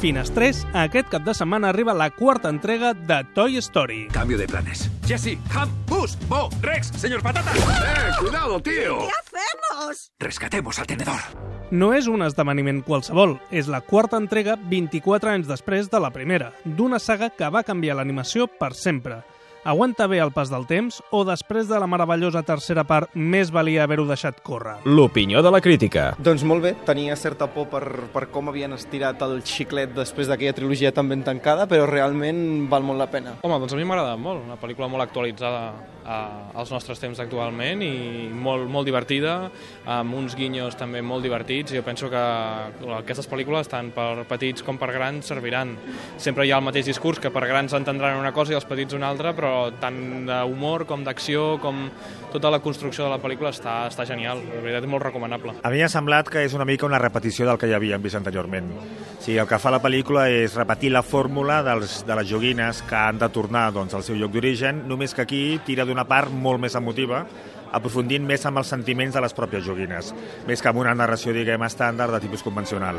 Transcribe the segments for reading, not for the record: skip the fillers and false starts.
Finestrés, aquest cap de setmana arriba la quarta entrega de Toy Story. Cambio de planes. Jesse, Ham, Buzz, Bo, Rex, señor Patata. Cuidado, tío. ¿Qué hacemos? Rescatemos al tenedor. No és un esdeveniment qualsevol, és la quarta entrega 24 anys després de la primera, d'una saga que va canviar l'animació per sempre. Aguanta bé el pas del temps o després de la meravellosa tercera part més valia haver-ho deixat córrer? L'opinió de la crítica. Doncs molt bé, tenia certa por per com havien estirat el xiclet després d'aquella trilogia tan ben tancada, però realment val molt la pena. Home, doncs a mi m'ha agradat molt, una pel·lícula molt actualitzada als nostres temps actualment i molt divertida, amb uns guinyos també molt divertits. Jo penso que aquestes pel·lícules, tant per petits com per grans, serviran. Sempre hi ha el mateix discurs, que per grans entendran una cosa i els petits una altra, però tant d'humor com d'acció, com tota la construcció de la pel·lícula està genial. La veritat és molt recomanable. A mi m'ha semblat que és una mica una repetició del que ja havíem vist anteriorment. Sí, el que fa la pel·lícula és repetir la fórmula de les joguines que han de tornar al seu lloc d'origen, només que aquí tira d'una part molt més emotiva, aprofundint més amb els sentiments de les pròpies joguines, més que amb una narració, diguem, estàndard de tipus convencional.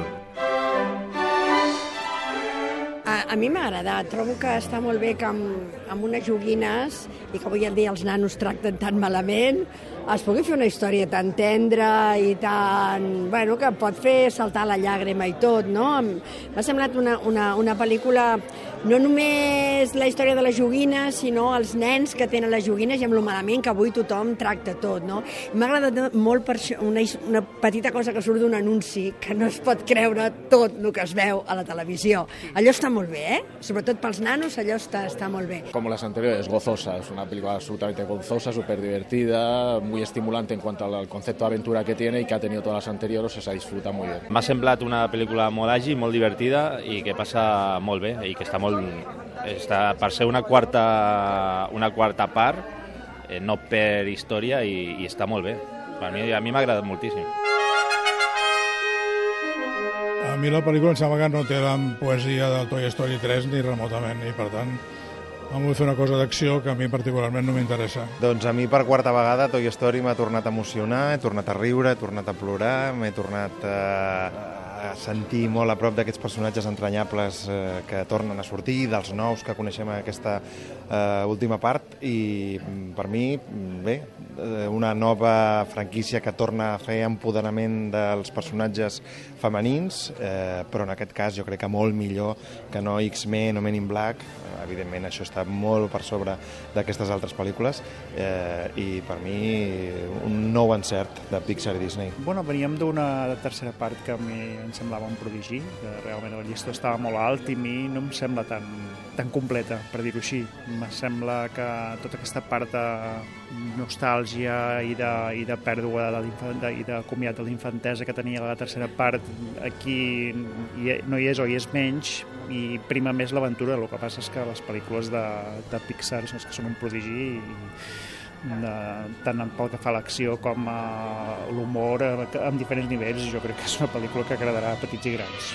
A mi m'ha agradat. Trobo que està molt bé que amb unes joguines, i que avui en dia els nanos tracten tan malament, es pugui fer una història tan tendra i tan... Bueno, que pot fer saltar la llàgrima i tot, no? M'ha semblat una pel·lícula, no només la història de les joguines, sinó els nens que tenen les joguines i amb lo malament que avui tothom tracta tot, no? M'ha agradat molt per això, una petita cosa que surt d'un anunci, que no es pot creure tot el que es veu a la televisió. Allò està molt bé, ¿eh? Sobretot pels nanos, allò està molt bé. Como las anteriores, gozosa. Es una película absolutamente gozosa, súper divertida, muy estimulante en cuanto al concepto de aventura que tiene y que ha tenido todas las anteriores, se disfruta muy bien. M'ha semblat una pel·lícula molt àgil, molt divertida i que passa molt bé i que està per ser una quarta part, no per història, i està molt bé. A mi m'ha agradat moltíssim. A mi la pel·lícula em sembla que no té la poesia del Toy Story 3 ni remotament, i per tant em vull fer una cosa d'acció que a mi particularment no m'interessa. Doncs a mi per quarta vegada Toy Story m'ha tornat a emocionar, he tornat a riure, he tornat a plorar, m'he tornat a sentir molt a prop d'aquests personatges entranyables que tornen a sortir, dels nous que coneixem en aquesta última part, i per mi, bé, una nova franquícia que torna a fer empoderament dels personatges femenins, però en aquest cas jo crec que molt millor que no X-Men o Men in Black. Evidentment això està molt per sobre d'aquestes altres pel·lícules, i per mi un nou encert de Pixar i Disney. Bueno, veníem d'una tercera part que a mi em semblava un prodigi, que realment el llistó estava molt alt i a mi no em sembla tan completa, per dir-ho així. Em sembla que tota aquesta part de nostàlgia i de pèrdua i de comiat de l'infantesa que tenia la tercera part, aquí no hi és o hi és menys, i prima més l'aventura. El que passa és que les pel·lícules de Pixar són que són un prodigi, tant pel que fa a l'acció com a l'humor, en diferents nivells. Jo crec que és una pel·lícula que agradarà a petits i grans.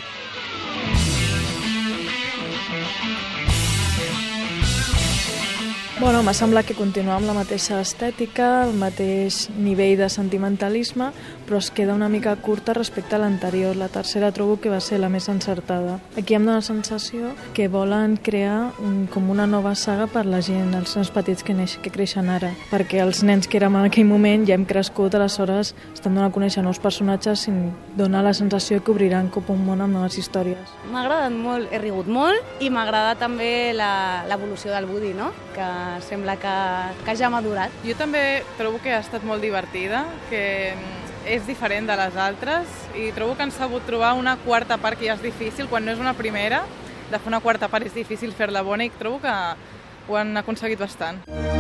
Bueno, m'ha semblat que continua amb la mateixa estètica, el mateix nivell de sentimentalisme, però es queda una mica curta respecte a l'anterior. La tercera trobo que va ser la més encertada. Aquí em dóna la sensació que volen crear com una nova saga per la gent, els nens petits que creixen ara, perquè els nens que érem en aquell moment ja hem crescut, aleshores estan donant a conèixer nous personatges i dona la sensació que obriran com un món amb noves històries. M'ha agradat molt, he rigut molt, i m'ha agradat també l'evolució del Woody, no? Que sembla que ja ha madurat. Jo també trobo que ha estat molt divertida, que és diferent de les altres, i trobo que han sabut trobar una quarta part que ja és difícil, quan no és una primera, de fer una quarta part és difícil fer-la bona, i trobo que ho han aconseguit bastant.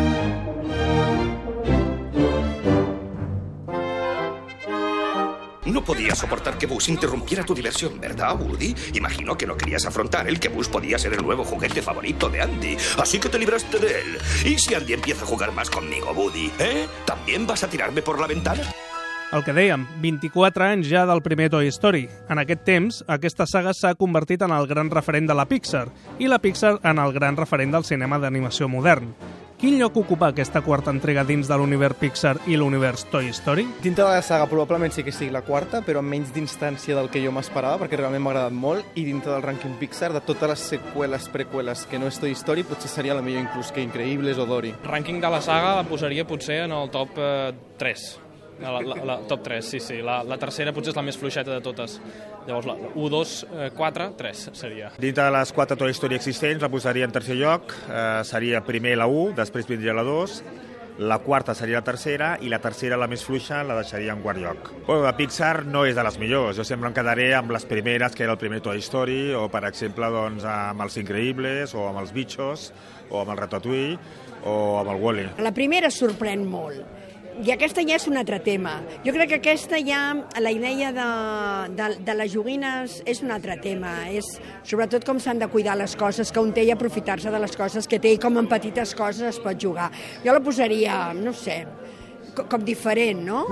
No podías soportar que Buzz interrumpiera tu diversión, ¿verdad, Woody? Imagino que no querías afrontar el que Buzz podía ser el nuevo juguete favorito de Andy, así que te libraste de él. ¿Y si Andy empieza a jugar más conmigo, Woody? ¿También vas a tirarme por la ventana? El que dèiem, 24 anys ja del primer Toy Story. En aquest temps, aquesta saga s'ha convertit en el gran referent de la Pixar, i la Pixar en el gran referent del cinema d'animació modern. Quin lloc ocupa aquesta quarta entrega dins de l'univers Pixar i l'univers Toy Story? Dintre de la saga probablement sí que sigui la quarta, però amb menys d'instància del que jo m'esperava, perquè realment m'ha agradat molt, i dintre del rànquing Pixar, de totes les seqüeles, preqüeles que no és Toy Story, potser seria la millor inclús que Increïbles o Dory. Rànquing de la saga la posaria potser en el top 3. La top 3, sí. La tercera potser és la més fluixeta de totes. Llavors, la 1, 2, 4, 3 seria. Dintre de les 4 Toy Story existents la posaria en tercer lloc, seria primer la 1, després vindria la 2, la quarta seria la tercera i la tercera, la més fluixa, la deixaria en quart lloc. Bueno, la Pixar no és de les millors, jo sempre em quedaré amb les primeres, que era el primer Toy Story, o per exemple doncs, amb els Increïbles, o amb els Bitxos, o amb el Ratatouille, o amb el Wall-E. La primera sorprèn molt. I aquesta ja és un altre tema. Jo crec que aquesta ja, la idea de les joguines és un altre tema. És sobretot com s'han de cuidar les coses que un té i aprofitar-se de les coses que té i com en petites coses es pot jugar. Jo la posaria, no sé, com diferent, no?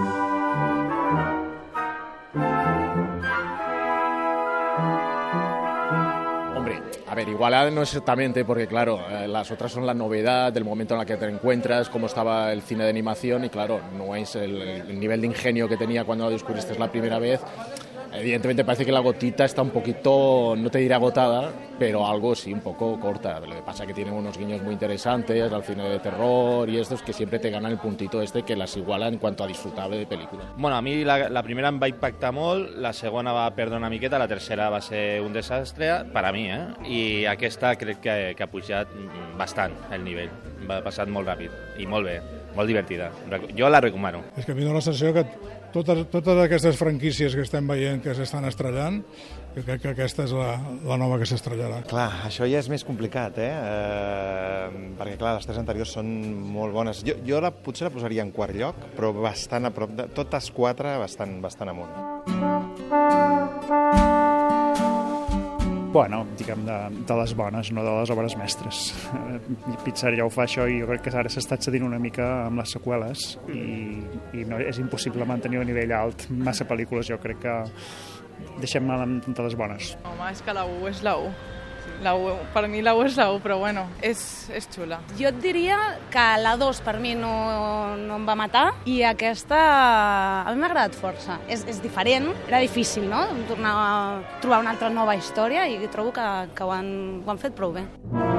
A ver, igual no exactamente, porque claro, las otras son la novedad del momento en el que te encuentras, cómo estaba el cine de animación, y claro, no es el nivel de ingenio que tenía cuando lo descubriste la primera vez. Evidentemente parece que la gotita está un poquito, no te diré agotada, pero algo sí, un poco corta. Lo que pasa es que tienen unos guiños muy interesantes al cine de terror y estos que siempre te ganan el puntito que las igualan en cuanto a disfrutable de película. Bueno, a mi la primera em va impactar molt, la segona va perdre una miqueta, la tercera va ser un desastre, per a mi, i aquesta crec que ha pujat bastant el nivell. Va passat molt ràpid i molt bé, molt divertida. Jo la recomano. És que a mi dóna la sensació que totes aquestes franquícies que estem veient que s'estan estrellant, jo crec que aquesta és la nova que s'estrellarà. Clar, això ja és més complicat, perquè clar, les 3 anteriors són molt bones. Jo potser la posaria en quart lloc, però bastant a prop de... Totes 4 bastant amunt. Bueno, diguem, de les bones, no de les obres mestres. Pixar ja ho fa això i jo crec que ara s'està cedint una mica amb les seqüeles i no, és impossible mantenir el nivell alt. Massa pel·lícules, jo crec que deixem-me de les bones. Home, és que la 1 és la 1. Per mi la 1 és la 1, però bueno, és xula. Jo et diria que la 2 per mi no em va matar i aquesta a mi m'ha agradat força. És diferent, era difícil, no? Tornar a trobar una altra nova història i trobo que ho han fet prou bé.